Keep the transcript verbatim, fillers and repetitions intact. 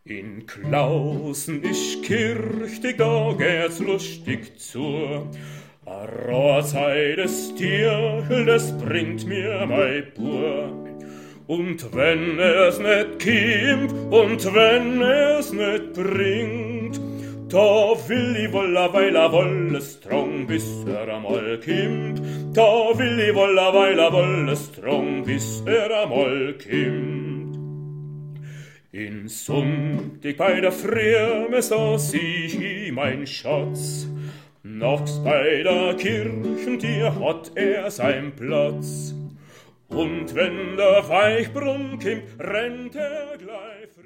In Klausen ich kirchtig, da geht's lustig zu. A Rohrzeit des Tierchel, das bringt mir mei Pur. Und wenn es nicht kimmt, und wenn es nicht bringt, da will i wolla weila wolle strong, bis er amal kimmt. Da will i wolla weila wolle strong, bis er amal kimmt. In Sonntag bei der Frühme so sieh ich mein Schatz, nachts bei der Kirchentier hat er sein Platz. Und wenn der Weichbrunn kimmt, rennt er gleich